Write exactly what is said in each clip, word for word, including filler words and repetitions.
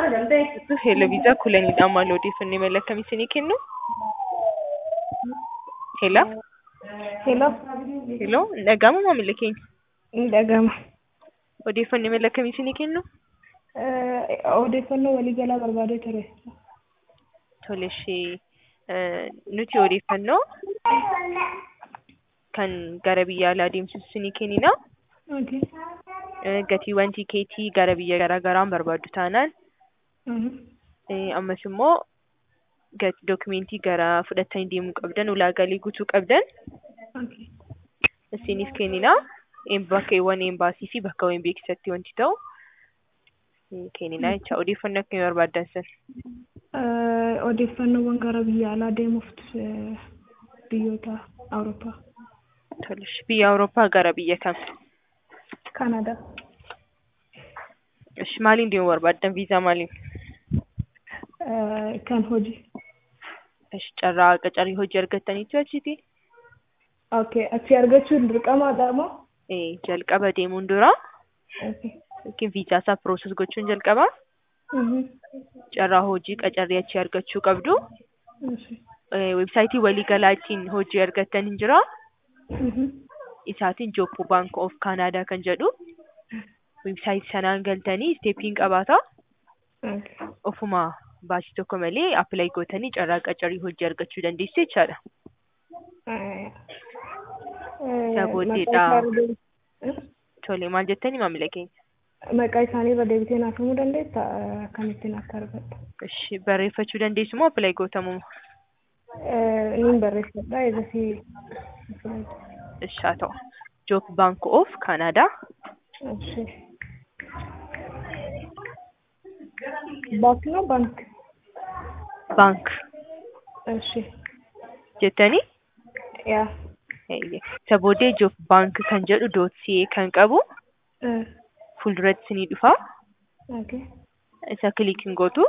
Hello visa kulanidha maal odeeffannoo mala akkamii isinii kennu? Hello Hello. hello dhaga'ama maamila keenya? Dhaga'ama. Odeeffannoo mala akkamii isinii kennu? Odeeffannoo waliigalaa barbaadee ture. Tole ishee nuti odeeffannoo kan gara biyya alaa deemsisu isinii kennina. Okay. Gatiiwwan tikeetii gara biyya garaa garaan barbaaddu taanaan ammas immoo dokumentii gara fudhatanii deemuu qabdan ulaagaalee guutuu qabdan Okay. isiniif kennina. Bakkeewwan embaasii fi bakkeewwan beeksisatti wanti ta'u kennina jecha. Odeeffannoo akkamii barbaaddan san? Odeeffannoowwan gara biyya alaa deemuuf biyyoota Awurooppaa. Tole biyya Awurooppaa gara biyya kam? Kanaadaa. Ish maaliin deemuu barbaaddan? Viizaa maaliin? Kan hojii. Ish carraa qacarii hojii argattaniitu achiiti? Okay. Achi argachuun dirqamaadha moo? Eh jalqaba deemuun dura Okay. yookiin viizaa isaa pirooses gochuun jalqaba carraa hojii qacarrii achi argachuu qabdu. Websaayitii waliigalaa ittiin hojii argattan hin jira. Isaatiin Job Bank of Canada kan jedhu websaayitii sanaan galtanii isteepiin qabaata. Ofuma baasii tokko malee appilaayi gootanii carraa qacarii hojii argachuu dandeessu jechaadha. Sabooddeedha. Tole maal jettanii maamila keenya? Maqaa isaanii irra deebitee naaf himuu dandeessaa? Akkamittiin akka argadhu? Ishi barreeffachuu dandeessu moo appilaayi gootamu? Niin barreeffadha eegasii. Ishi haa ta'u. Job Bank of Canada. Bank moo bank? Bank. Ishi. Jettanii? Yaa. Sabooddee Job Bank kan jedhu doot ca kan qabu fuulduratti isinii dhufa. Okay. Isa kilikiin gootu.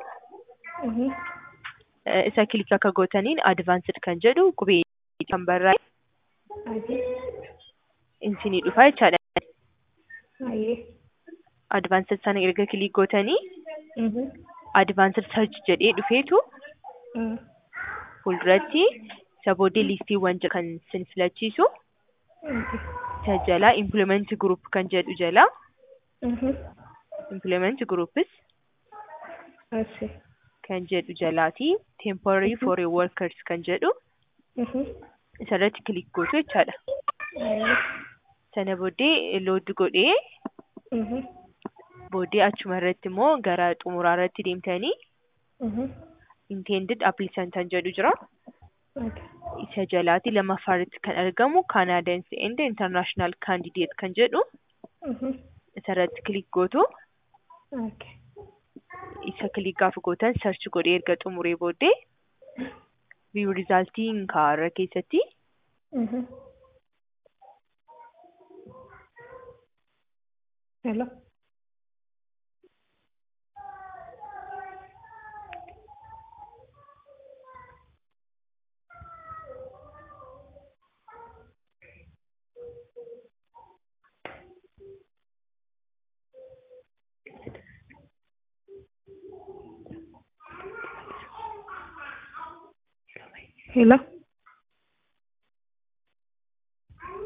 Isa kilik akka gootaniin advaansed kan jedhu qubee kan barraa'e isinii dhufa jechaadha. Advaansed sana erga kilik gootanii advaansed sarch jedhee dhufeetu fuulduratti sabooddee liistiiwwan kan isin filachiisu isa jalaa implement group kan jedhu jalaa implement groups kan jedhu jalaati temporary foreign workers kan jedhu isarratti kilik gootu jechaadha. Sana booddee load godhee booddee achuma irratti immoo gara xumuraa irratti deemtanii intended applicant kan jedhu jira. Isa jalaati lammaffaarratti kan argamu Canadians and International Candidate kan jedhu isarratti kilik gootu. Isa kilik gaafa gootan search godhee erga xumuree booddee view resultiin kaarra keessatti Hello. Hello.